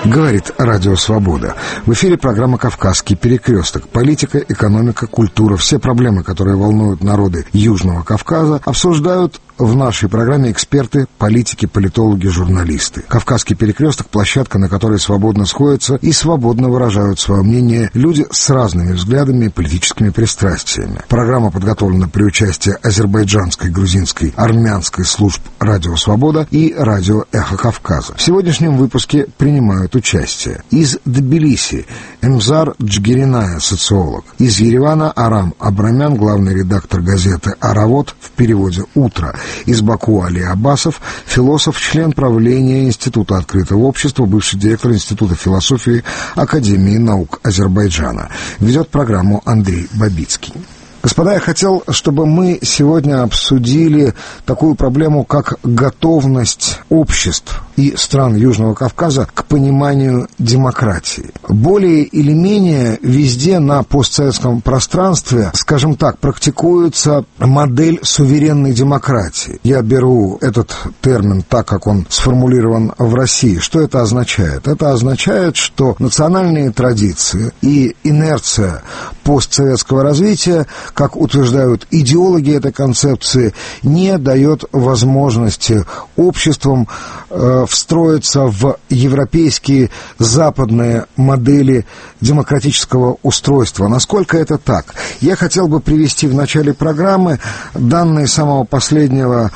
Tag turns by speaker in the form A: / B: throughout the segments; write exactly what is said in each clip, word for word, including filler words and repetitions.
A: Говорит Радио Свобода. В эфире программа «Кавказский перекресток». Политика, экономика, культура. Все проблемы, которые волнуют народы Южного Кавказа, обсуждают в нашей программе эксперты, политики, политологи, журналисты. «Кавказский перекресток» — площадка, на которой свободно сходятся и свободно выражают свое мнение люди с разными взглядами и политическими пристрастиями. Программа подготовлена при участии азербайджанской, грузинской, армянской служб «Радио Свобода» и «Радио Эхо Кавказа». В сегодняшнем выпуске принимают участие из Тбилиси Эмзар Джгириная, социолог, из Еревана Арам Абрамян, главный редактор газеты «Аравод», в переводе «Утро», из Баку Али Аббасов, философ, член правления Института открытого общества, бывший директор Института философии Академии наук Азербайджана. Ведет программу Андрей Бабицкий. Господа, я хотел, чтобы мы сегодня обсудили такую проблему, как готовность обществ и стран Южного Кавказа к пониманию демократии. Более или менее везде на постсоветском пространстве, скажем так, практикуется модель суверенной демократии. Я беру этот термин так, как он сформулирован в России. Что это означает? Это означает, что национальные традиции и инерция постсоветского развития, как утверждают идеологи этой концепции, не дает возможности обществам э, встроиться в европейские западные модели демократического устройства. Насколько это так? Я хотел бы привести в начале программы данные самого последнего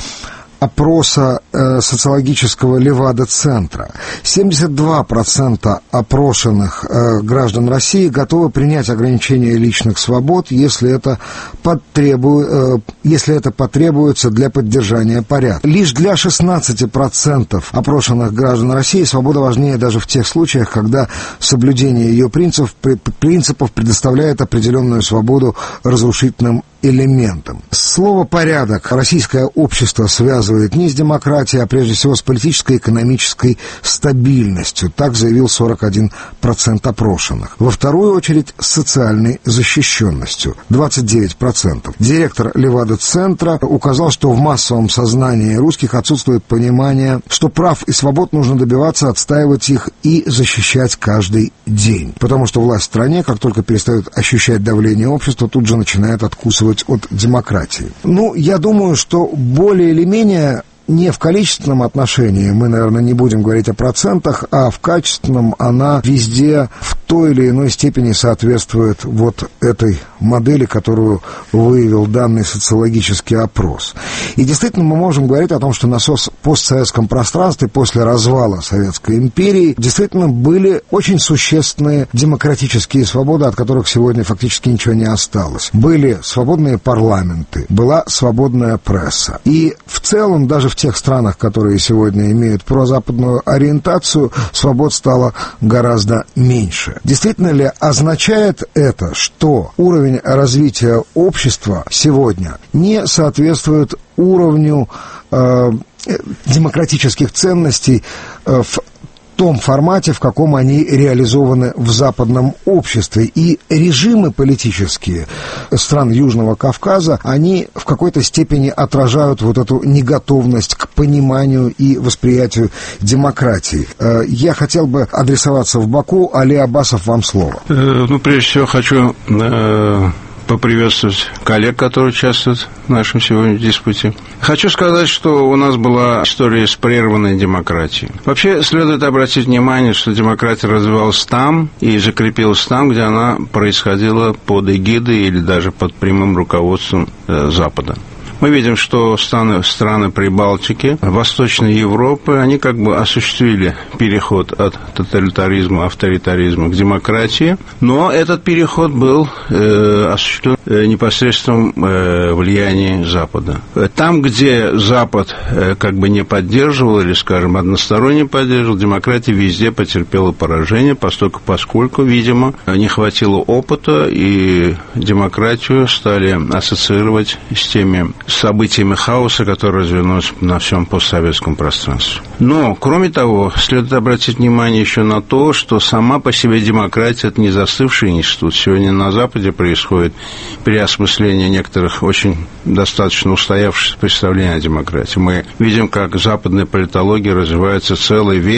A: опроса э, социологического Левада-центра. семьдесят два процента опрошенных э, граждан России готовы принять ограничение личных свобод, если это, потребу... э, если это потребуется для поддержания порядка. Лишь для шестнадцати процентов опрошенных граждан России свобода важнее даже в тех случаях, когда соблюдение ее принципов, принципов предоставляет определенную свободу разрушительным элементом. Слово «порядок» российское общество связывает не с демократией, а прежде всего с политической и экономической стабильностью. Так заявил сорок один процент опрошенных. Во вторую очередь с социальной защищенностью. двадцать девять процентов. Директор Левада-центра указал, что в массовом сознании русских отсутствует понимание, что прав и свобод нужно добиваться, отстаивать их и защищать каждый день. Потому что власть в стране, как только перестает ощущать давление общества, тут же начинает откусывать от демократии. Ну, я думаю, что более или менее не в количественном отношении, мы, наверное, не будем говорить о процентах, а в качественном она везде в той или иной степени соответствует вот этой модели, которую выявил данный социологический опрос. И действительно мы можем говорить о том, что на постсоветском пространстве после развала Советской империи действительно были очень существенные демократические свободы, от которых сегодня фактически ничего не осталось. Были свободные парламенты, была свободная пресса. И в целом даже в тех странах, которые сегодня имеют прозападную ориентацию, свобод стало гораздо меньше. Действительно ли означает это, что уровень развития общества сегодня не соответствует уровню э, демократических ценностей э, в в том формате, в каком они реализованы в западном обществе. И режимы политические стран Южного Кавказа, они в какой-то степени отражают вот эту неготовность к пониманию и восприятию демократии. Я хотел бы адресоваться в Баку. Али Аббасов, вам слово.
B: Ну, прежде всего, хочу поприветствовать коллег, которые участвуют в нашем сегодняшнем диспуте. Хочу сказать, что у нас была история с прерванной демократией. Вообще, следует обратить внимание, что демократия развивалась там и закрепилась там, где она происходила под эгидой или даже под прямым руководством э, Запада. Мы видим, что страны, страны Прибалтики, Восточной Европы, они как бы осуществили переход от тоталитаризма, авторитаризма к демократии, но этот переход был э, осуществлен э, непосредственным э, влиянием Запада. Там, где Запад э, как бы не поддерживал или, скажем, односторонне поддерживал, демократия везде потерпела поражение, поскольку, поскольку, видимо, не хватило опыта, и демократию стали ассоциировать с теми событиями хаоса, которые развернулись на всем постсоветском пространстве. Но, кроме того, следует обратить внимание еще на то, что сама по себе демократия – это не застывший институт. Сегодня на Западе происходит переосмысление некоторых очень достаточно устоявшихся представлений о демократии. Мы видим, как в западной политологии развивается целый веер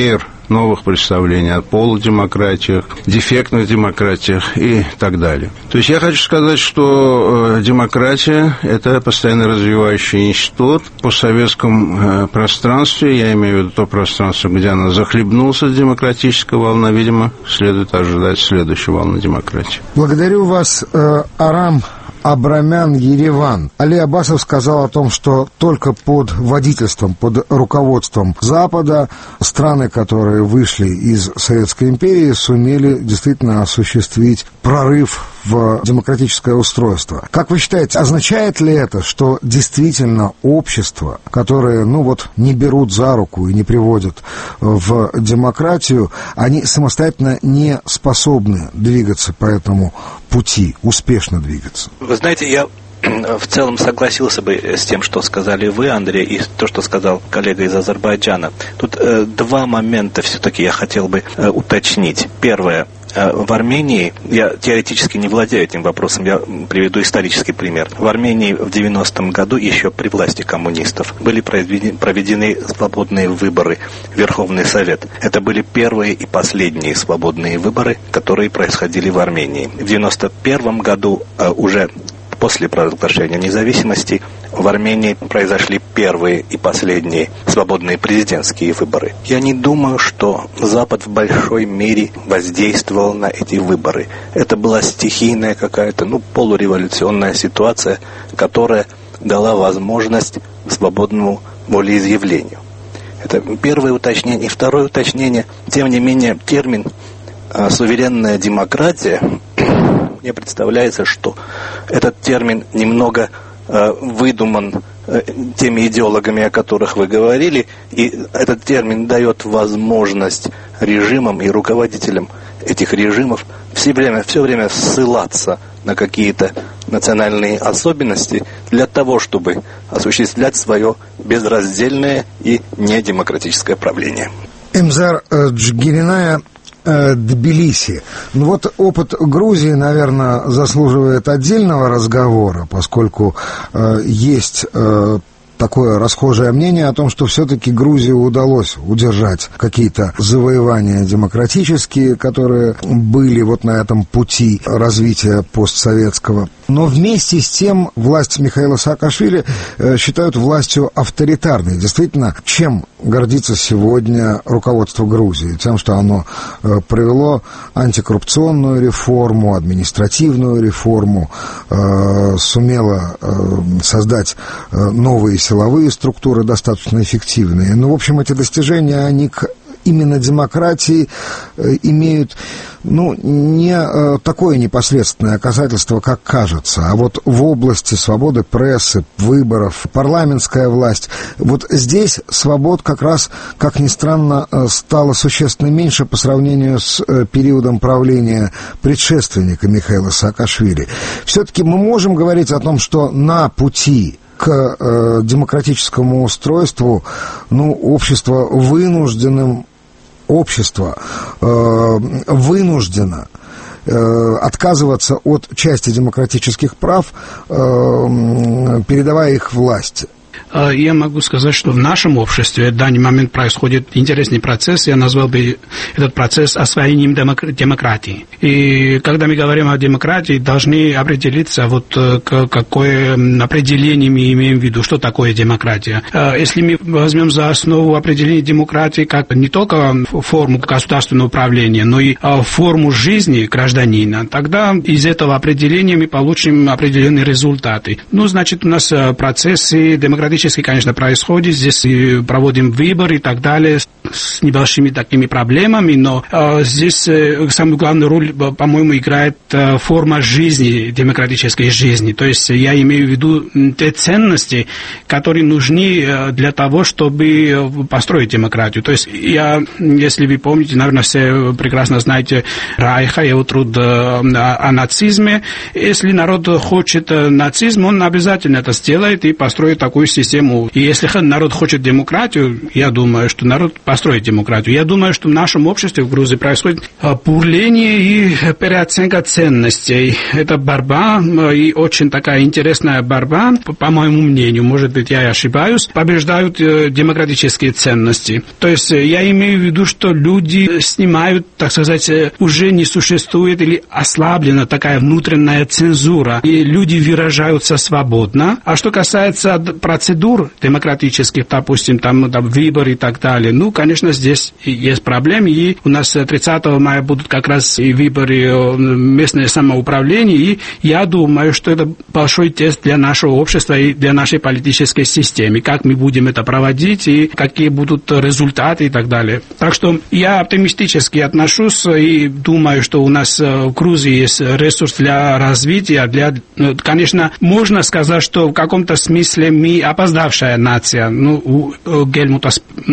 B: новых представлений о полудемократиях, дефектных демократиях и так далее. То есть я хочу сказать, что демократия – это постоянно развивающий институт. По советском пространстве, я имею в виду то пространство, где она захлебнулась, демократическая волна, видимо, следует ожидать следующей волны демократии.
A: Благодарю вас, Арам Абрамян, Ереван. Али Аббасов сказал о том, что только под водительством, под руководством Запада страны, которые вышли из Советской империи, сумели действительно осуществить прорыв в демократическое устройство. Как вы считаете, означает ли это, что действительно общества, которые, ну вот, не берут за руку и не приводят в демократию, они самостоятельно не способны двигаться по этому пути, успешно двигаться?
C: Вы знаете, я в целом согласился бы с тем, что сказали вы, Андрей, и то, что сказал коллега из Азербайджана. Тут э, два момента все-таки я хотел бы э, уточнить. Первое. В Армении, я теоретически не владею этим вопросом, я приведу исторический пример. В Армении в девяностом году, еще при власти коммунистов, были проведены, проведены свободные выборы в Верховный Совет. Это были первые и последние свободные выборы, которые происходили в Армении. В девяносто первом году, уже после провозглашения независимости, в Армении произошли первые и последние свободные президентские выборы. Я не думаю, что Запад в большой мере воздействовал на эти выборы. Это была стихийная какая-то, ну, полуреволюционная ситуация, которая дала возможность свободному волеизъявлению. Это первое уточнение. И второе уточнение, тем не менее, термин «суверенная демократия», мне представляется, что этот термин немного э, выдуман э, теми идеологами, о которых вы говорили, и этот термин дает возможность режимам и руководителям этих режимов все время, все время ссылаться на какие-то национальные особенности для того, чтобы осуществлять свое безраздельное и недемократическое правление.
A: Эмзар Джигириная, Тбилиси. Ну вот опыт Грузии, наверное, заслуживает отдельного разговора, поскольку э, есть э, такое расхожее мнение о том, что все-таки Грузии удалось удержать какие-то завоевания демократические, которые были вот на этом пути развития постсоветского. Но вместе с тем власть Михаила Саакашвили э, считают властью авторитарной. Действительно, чем гордится сегодня руководство Грузии? Тем, что оно э, провело антикоррупционную реформу, административную реформу, э, сумело э, создать э, новые силовые структуры, достаточно эффективные. Но, в общем, эти достижения, они к именно демократии э, имеют, ну, не э, такое непосредственное касательство, как кажется, а вот в области свободы прессы, выборов, парламентская власть, вот здесь свобод как раз, как ни странно, э, стало существенно меньше по сравнению с э, периодом правления предшественника Михаила Саакашвили. Все-таки мы можем говорить о том, что на пути к э, демократическому устройству, ну, общество вынужденным Общество э, вынуждено э, отказываться от части демократических прав, э, передавая их власти.
D: Я могу сказать, что в нашем обществе в данный момент происходит интересный процесс. Я назвал бы этот процесс освоением демократии. И когда мы говорим о демократии, должны определиться, вот какое определение мы имеем в виду, что такое демократия. Если мы возьмем за основу определение демократии как не только форму государственного управления, но и форму жизни гражданина, тогда из этого определения мы получим определенные результаты. Ну, значит, у нас процессы демократические, конечно, происходит. Здесь проводим выборы и так далее с небольшими такими проблемами, но э, здесь э, самую главную роль, по-моему, играет э, форма жизни, демократической жизни. То есть я имею в виду те ценности, которые нужны э, для того, чтобы построить демократию. То есть я, если вы помните, наверное, все прекрасно знаете Райха, его труд э, о, о нацизме. Если народ хочет э, нацизм, он обязательно это сделает и построит такую систему. И если народ хочет демократию, я думаю, что народ построит демократию. Я думаю, что в нашем обществе в Грузии происходит бурление и переоценка ценностей. Это борьба, и очень такая интересная борьба, по моему мнению, может быть, я ошибаюсь, побеждают демократические ценности. То есть я имею в виду, что люди снимают, так сказать, уже не существует или ослаблена такая внутренняя цензура, и люди выражаются свободно. А что касается процедур демократических, допустим, там, там выборы и так далее, ну, конечно, здесь есть проблемы, и у нас тридцатого мая будут как раз и выборы местное самоуправление, и я думаю, что это большой тест для нашего общества и для нашей политической системы, как мы будем это проводить и какие будут результаты и так далее. Так что я оптимистически отношусь и думаю, что у нас в Грузии есть ресурс для развития, для, конечно, можно сказать, что в каком-то смысле мы опоздавшая нация. Ну, у Гельмута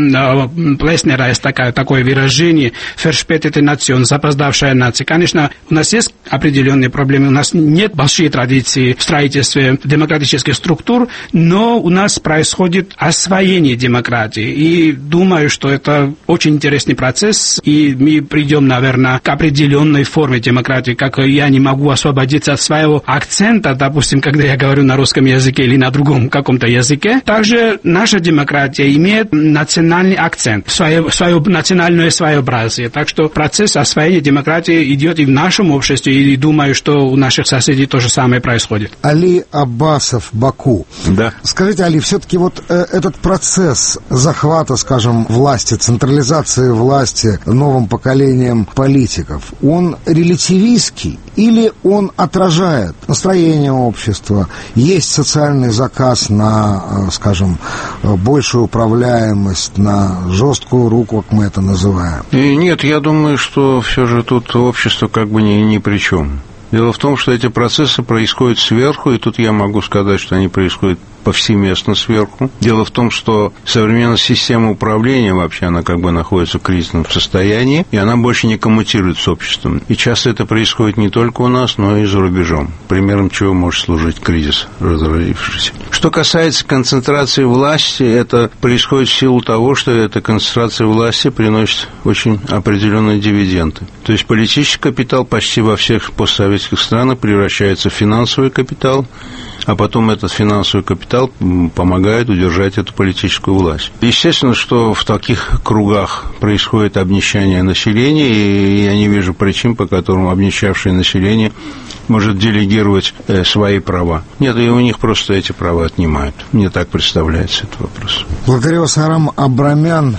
D: Плеснера есть такое, такое выражение «Verspätete Nation», запоздавшая нация. Конечно, у нас есть определенные проблемы, у нас нет большой традиции в строительстве демократических структур, но у нас происходит освоение демократии. И думаю, что это очень интересный процесс, и мы придем, наверное, к определенной форме демократии, как я не могу освободиться от своего акцента, допустим, когда я говорю на русском языке или на другом каком-то языке. Также наша демократия имеет национальный акцент, свое, свое национальное своеобразие. Так что процесс освоения демократии идет и в нашем обществе, и думаю, что у наших соседей то же самое происходит.
A: Али Аббасов, Баку.
B: Да.
A: Скажите, Али, все-таки вот э, этот процесс захвата, скажем, власти, централизации власти новым поколением политиков, он релятивистский или он отражает настроение общества? Есть социальный заказ на, э, скажем, большую управляемость, на жесткую руку, как мы это называем?
B: И нет, я думаю, что все же тут общество как бы ни, ни при чем. Дело в том, что эти процессы происходят сверху, и тут я могу сказать, что они происходят повсеместно сверху. Дело в том, что современная система управления вообще, она как бы находится в кризисном состоянии, и она больше не коммутирует с обществом. И часто это происходит не только у нас, но и за рубежом. Примером чего может служить кризис разразившийся. Что касается концентрации власти, это происходит в силу того, что эта концентрация власти приносит очень определенные дивиденды. То есть политический капитал почти во всех постсоветских странах превращается в финансовый капитал, а потом этот финансовый капитал помогает удержать эту политическую власть. Естественно, что в таких кругах происходит обнищание населения, и я не вижу причин, по которым обнищавшее население может делегировать свои права. Нет, и у них просто эти права отнимают. Мне так представляется этот вопрос.
A: Благодарю вас, Арам Абрамян,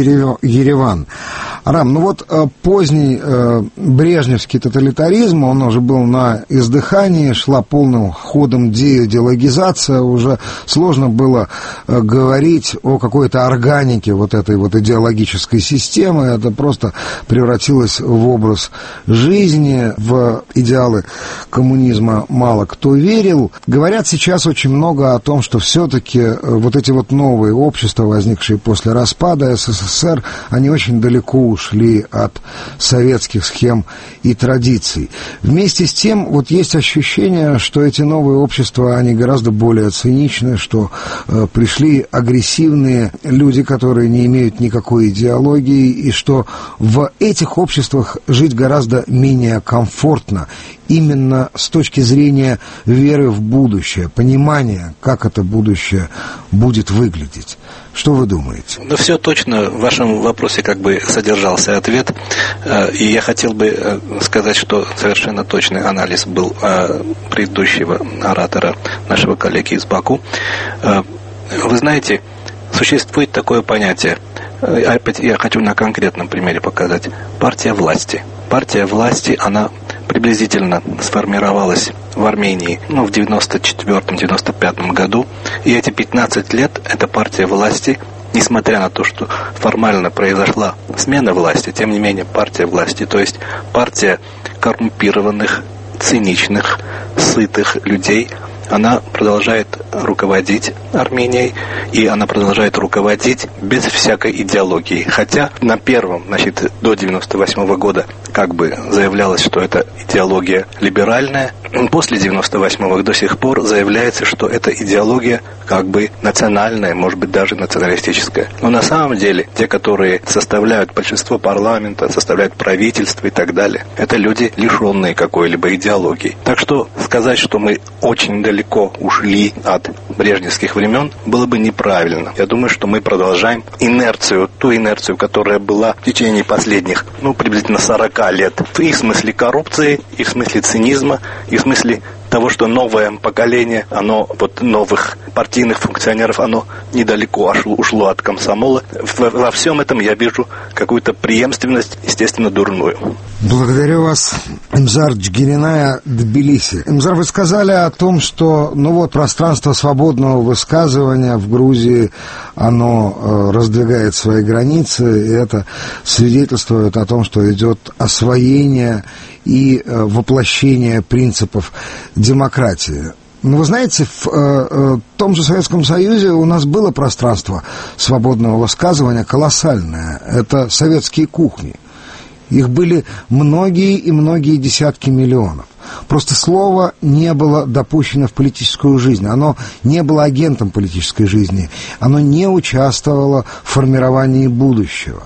A: Ереван. Арам, ну вот поздний э, брежневский тоталитаризм, он уже был на издыхании, шла полным ходом деидеологизация, уже сложно было э, говорить о какой-то органике вот этой вот идеологической системы, это просто превратилось в образ жизни, в идеалы коммунизма мало кто верил. Говорят сейчас очень много о том, что все-таки вот эти вот новые общества, возникшие после распада СССР, они очень далеко ушли от советских схем и традиций. Вместе с тем, вот есть ощущение, что эти новые общества, они гораздо более циничны, что э, пришли агрессивные люди, которые не имеют никакой идеологии, и что в этих обществах жить гораздо менее комфортно, именно с точки зрения веры в будущее, понимания, как это будущее будет выглядеть. Что вы думаете?
C: Ну, все точно. В вашем вопросе как бы содержался ответ. И я хотел бы сказать, что совершенно точный анализ был предыдущего оратора, нашего коллеги из Баку. Вы знаете, существует такое понятие, я хочу на конкретном примере показать, партия власти. Партия власти, она приблизительно сформировалась в Армении ну, в девяносто четвёртом — девяносто пятом году. И эти пятнадцать лет эта партия власти, несмотря на то, что формально произошла смена власти, тем не менее партия власти, то есть партия коррумпированных, циничных, сытых людей, она продолжает руководить Арменией, и она продолжает руководить без всякой идеологии. Хотя на первом, значит, до девяносто восьмого года как бы заявлялось, что это идеология либеральная, после девяносто восьмого до сих пор заявляется, что эта идеология как бы национальная, может быть, даже националистическая. Но на самом деле те, которые составляют большинство парламента, составляют правительство и так далее, это люди, лишенные какой-либо идеологии. Так что сказать, что мы очень далеко ушли от брежневских времен, было бы неправильно. Я думаю, что мы продолжаем инерцию, ту инерцию, которая была в течение последних, ну, приблизительно сорок лет. И в смысле коррупции, и в смысле цинизма, и в смысле того, что новое поколение, оно, вот новых партийных функционеров, оно недалеко ушло, ушло от комсомола. Во, во всем этом я вижу какую-то преемственность, естественно, дурную.
A: Благодарю вас, Эмзар Джигириная, Тбилиси. Эмзар, вы сказали о том, что, ну вот, пространство свободного высказывания в Грузии, оно э, раздвигает свои границы, и это свидетельствует о том, что идет освоение и э, воплощение принципов демократии. Но вы знаете, в э, э, том же Советском Союзе у нас было пространство свободного высказывания колоссальное. Это советские кухни. Их были многие и многие десятки миллионов. Просто слово не было допущено в политическую жизнь. Оно не было агентом политической жизни. Оно не участвовало в формировании будущего.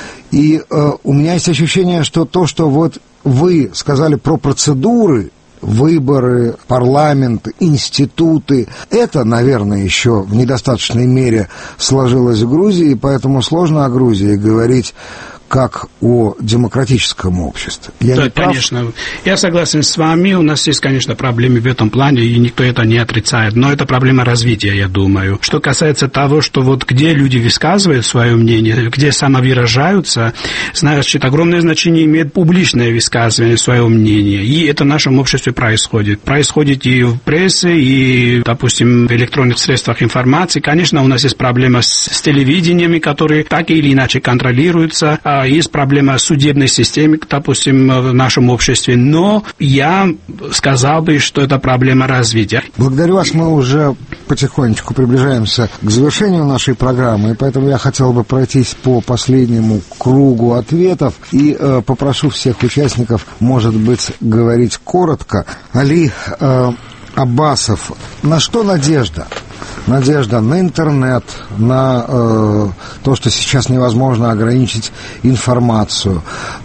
A: И э, у меня есть ощущение, что то, что вот вы сказали про процедуры, выборы, парламент, институты, это, наверное, еще в недостаточной мере сложилось в Грузии, и поэтому сложно о Грузии говорить как о демократическом обществе. Я
D: да, конечно. Я согласен с вами. У нас есть, конечно, проблемы в этом плане, и никто это не отрицает. Но это проблема развития, я думаю. Что касается того, что вот где люди высказывают свое мнение, где самовыражаются, значит, огромное значение имеет публичное высказывание своего мнения. И это в нашем обществе происходит. Происходит и в прессе, и, допустим, в электронных средствах информации. Конечно, у нас есть проблема с, с телевидениями, которые так или иначе контролируются. Есть проблема судебной системы, допустим, в нашем обществе, но я сказал бы, что это проблема развития.
A: Благодарю вас, мы уже потихонечку приближаемся к завершению нашей программы, и поэтому я хотел бы пройтись по последнему кругу ответов и э, попрошу всех участников, может быть, говорить коротко. Али э, Аббасов, на что надежда? Надежда на интернет, на э, то, что сейчас невозможно ограничить информацию,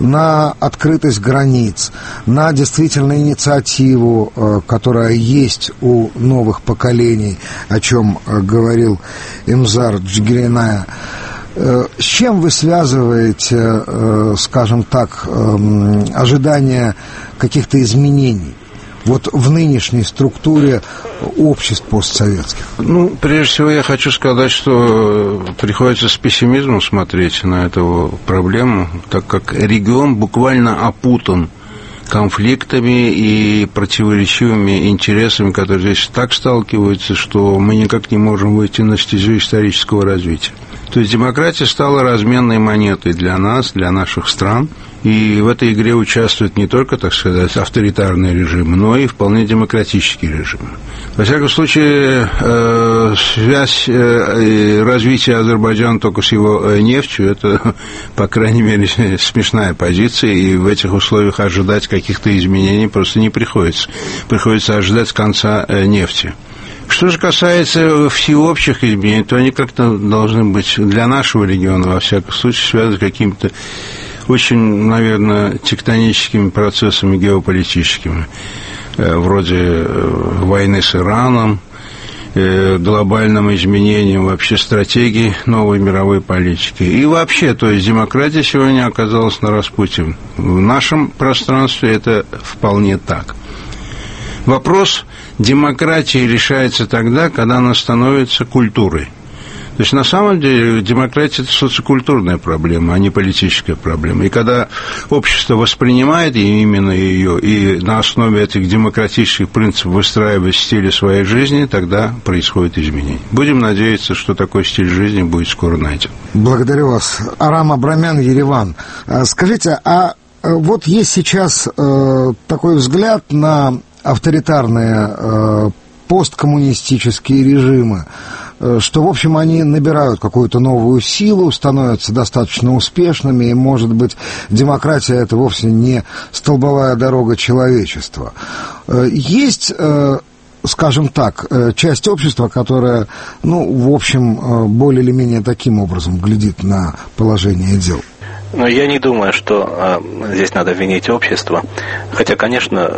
A: на открытость границ, на действительно инициативу, э, которая есть у новых поколений, о чем э, говорил Эмзар Джигириная. Э, с чем вы связываете, э, скажем так, э, ожидания каких-то изменений вот в нынешней структуре обществ постсоветских?
B: Ну, прежде всего, я хочу сказать, что приходится с пессимизмом смотреть на эту проблему, так как регион буквально опутан конфликтами и противоречивыми интересами, которые здесь так сталкиваются, что мы никак не можем выйти на стезю исторического развития. То есть демократия стала разменной монетой для нас, для наших стран. И в этой игре участвуют не только, так сказать, авторитарные режимы, но и вполне демократические режимы. Во всяком случае, э, связь э, развития Азербайджана только с его нефтью, это, по крайней мере, смешная позиция, и в этих условиях ожидать каких-то изменений просто не приходится. Приходится ожидать конца э, нефти. Что же касается всеобщих изменений, то они как-то должны быть для нашего региона, во всяком случае, связаны с какими-то очень, наверное, тектоническими процессами геополитическими, вроде войны с Ираном, глобальным изменением вообще стратегии новой мировой политики. И вообще, то есть демократия сегодня оказалась на распутье. В нашем пространстве это вполне так. Вопрос демократии решается тогда, когда она становится культурой. То есть, на самом деле, демократия – это социокультурная проблема, а не политическая проблема. И когда общество воспринимает именно ее, и на основе этих демократических принципов выстраивает стиль своей жизни, тогда происходит изменение. Будем надеяться, что такой стиль жизни будет скоро найден.
A: Благодарю вас. Арам Абрамян, Ереван. Скажите, а вот есть сейчас э, такой взгляд на авторитарные э, посткоммунистические режимы, что, в общем, они набирают какую-то новую силу, становятся достаточно успешными, и, может быть, демократия — это вовсе не столбовая дорога человечества. Есть, скажем так, часть общества, которая, ну, в общем, более или менее таким образом глядит на положение дел.
C: Но я не думаю, что э, здесь надо винить общество. Хотя, конечно,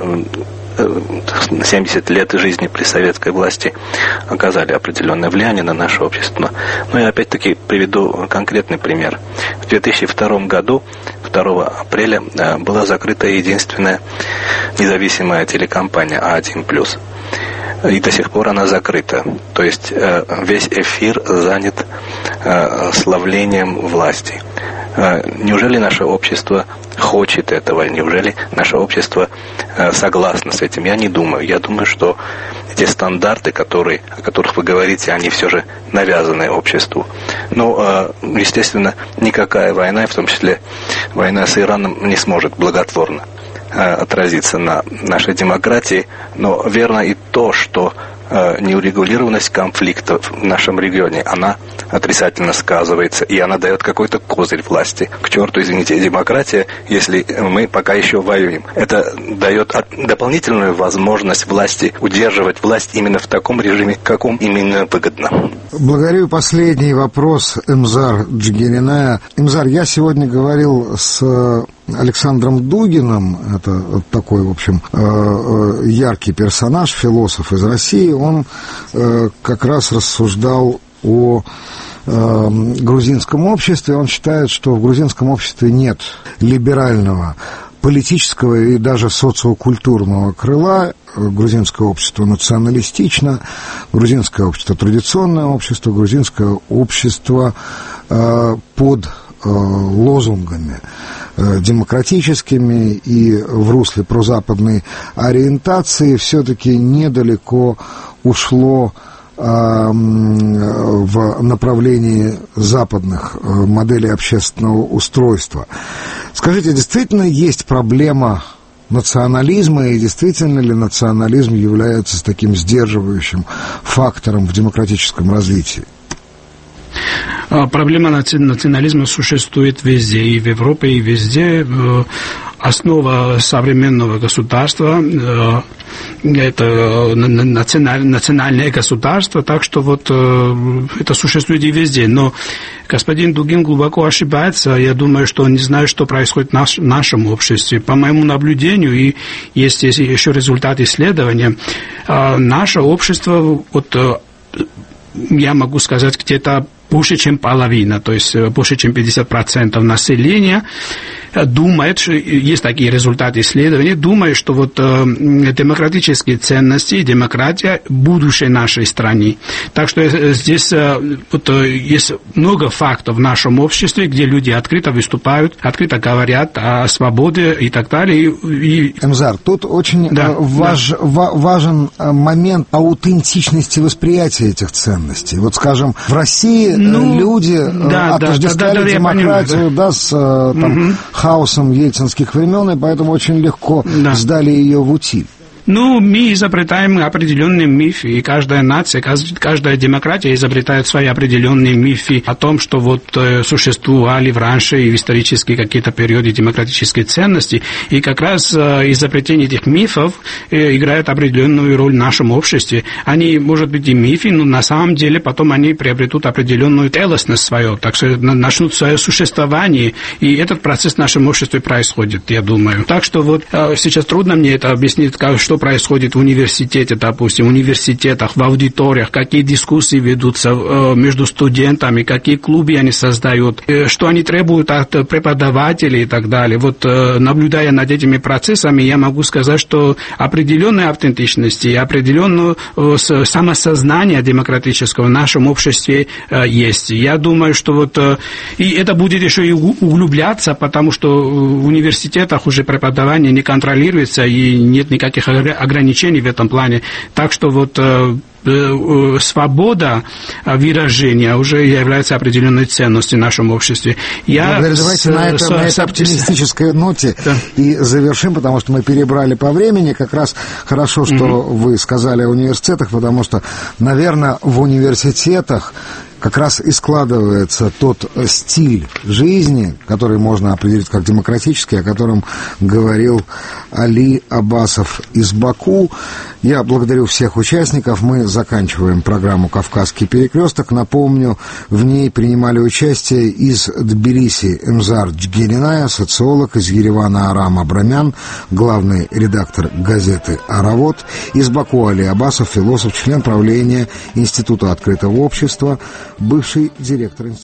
C: семьдесят лет жизни при советской власти оказали определенное влияние на наше общество. Но я опять-таки приведу конкретный пример. В две тысячи втором году, второго апреля, э, была закрыта единственная независимая телекомпания А один плюс. И до сих пор она закрыта. То есть э, весь эфир занят э, славлением власти. Неужели наше общество хочет этого? Неужели наше общество согласно с этим? Я не думаю. Я думаю, что эти стандарты, которые, о которых вы говорите, они все же навязаны обществу. Но, естественно, никакая война, в том числе война с Ираном, не сможет благотворно отразиться на нашей демократии. Но верно и то, что неурегулированность конфликтов в нашем регионе, она отрицательно сказывается, и она дает какой-то козырь власти. К черту, извините, демократия, если мы пока еще воюем. Это дает дополнительную возможность власти удерживать власть именно в таком режиме, каком именно выгодно.
A: Благодарю. Последний вопрос Эмзар Джигириная. Эмзар, я сегодня говорил с Александром Дугиным, это такой, в общем, яркий персонаж, философ из России. Он как раз рассуждал о грузинском обществе. Он считает, что в грузинском обществе нет либерального политического и даже социокультурного крыла. Грузинское общество националистично, грузинское общество традиционное общество, грузинское общество под лозунгами демократическими и в русле прозападной ориентации все-таки недалеко ушло в направлении западных моделей общественного устройства. Скажите, действительно есть проблема национализма, и действительно ли национализм является таким сдерживающим фактором в демократическом развитии?
D: Проблема национализма существует везде, и в Европе, и везде. Основа современного государства – это национальное государство, так что вот это существует и везде. Но господин Дугин глубоко ошибается. Я думаю, что он не знает, что происходит в нашем обществе. По моему наблюдению, и есть еще результат исследования, наше общество, вот, я могу сказать, где-то больше, чем половина, то есть больше, чем пятьдесят процентов населения думает, что есть такие результаты исследований, думает, что вот э, демократические ценности и демократия – будущее нашей страны. Так что э, здесь э, вот, э, есть много фактов в нашем обществе, где люди открыто выступают, открыто говорят о свободе и так далее. И, и...
A: Эмзар, тут очень да, важ, да. Ва- важен момент аутентичности восприятия этих ценностей. Вот, скажем, в России ну, люди да, отождествляли да, да, да, демократию да, да, с там, угу. хаосом ельцинских времен, и поэтому очень легко да. сдали ее в утиль.
D: Ну, мы изобретаем определенные мифы, и каждая нация, каждая демократия изобретает свои определенные мифы о том, что вот существовали в раньше и в исторические какие-то периоды демократические ценности, и как раз изобретение этих мифов играет определенную роль в нашем обществе. Они, может быть, и мифы, но на самом деле потом они приобретут определенную целостность свою, так что начнут свое существование, и этот процесс в нашем обществе происходит, я думаю. Так что вот сейчас трудно мне это объяснить, что происходит в университете, допустим, в университетах, в аудиториях, какие дискуссии ведутся между студентами, какие клубы они создают, что они требуют от преподавателей и так далее. Вот наблюдая над этими процессами, я могу сказать, что определенная автентичность и определенное самосознание демократического в нашем обществе есть. Я думаю, что вот и это будет еще и углубляться, потому что в университетах уже преподавание не контролируется и нет никаких ограничений в этом плане. Так что вот свобода выражения уже является определенной ценностью в нашем обществе. Я
A: Благодарю, давайте
D: с,
A: на, это,
D: с,
A: на
D: с,
A: этой оптимистической ноте
D: да.
A: и завершим, потому что мы перебрали по времени. Как раз хорошо, что mm-hmm. вы сказали о университетах, потому что, наверное, в университетах как раз и складывается тот стиль жизни, который можно определить как демократический, о котором говорил Али Аббасов из Баку. Я благодарю всех участников. Мы заканчиваем программу «Кавказский перекресток». Напомню, в ней принимали участие из Тбилиси Эмзар Джгериная, социолог, из Еревана Арам Абрамян, главный редактор газеты «Аравод», из Баку Али Аббасов, философ, член правления Института открытого общества, бывший директор института.